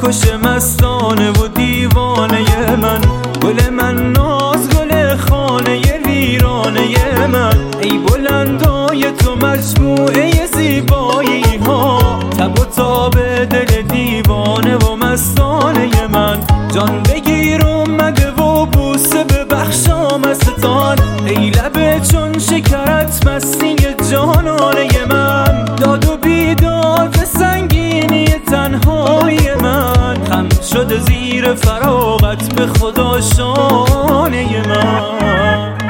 کش مستانه و دیوانه من، گل من ناز گل خانه ویرانه من. ای بلندای تو مجموعه زیبایی ها، تب و تاب دل دیوانه و مستانه من. جان بگیر اومده و بوسه ببخشام ازتان، ای لب چون شکرت مستی جانانه من. داد و بیداد سنگینی تنهای من، خم شده زیر فراغت به خدا شانه من.